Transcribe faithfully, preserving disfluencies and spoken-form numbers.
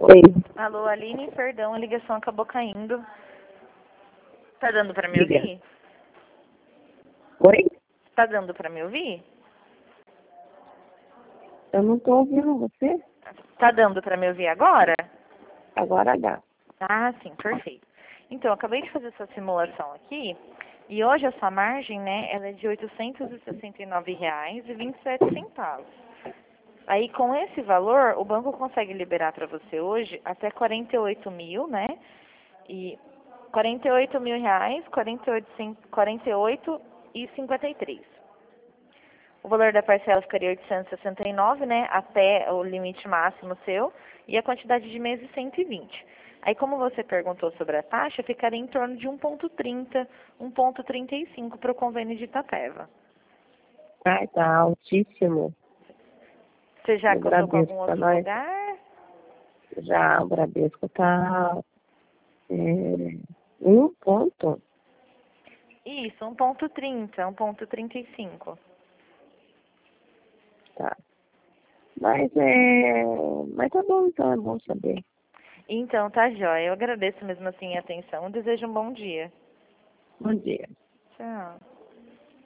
Oi. Alô, Aline, perdão, a ligação acabou caindo. Tá dando pra me Diga. ouvir? Oi? Tá dando pra me ouvir? Eu não tô ouvindo você. Tá dando pra me ouvir agora? Agora dá. Ah, sim, perfeito. Então, eu acabei de fazer essa simulação aqui e hoje a sua margem, né, ela é de oitocentos e sessenta e nove reais e vinte e sete centavos. Aí, com esse valor, o banco consegue liberar para você hoje até quarenta e oito mil, né? E quarenta e oito mil reais, quarenta e oito, cem- quarenta e oito e cinquenta e três. O valor da parcela ficaria oitocentos e sessenta e nove, né? Até o limite máximo seu. E a quantidade de meses cento e vinte. Aí, como você perguntou sobre a taxa, ficaria em torno de um ponto trinta, um ponto trinta e cinco para o convênio de Itapeva. Ai, tá altíssimo. Você já O contou com algum Bradesco pra outro nós. lugar? Já o Bradesco tá é, um ponto. Isso, um ponto trinta, um ponto trinta e cinco. Tá. Mas é. Mas tá bom, então é bom saber. Então, tá jóia. Eu agradeço mesmo assim a atenção. Desejo um bom dia. Bom dia. Tchau.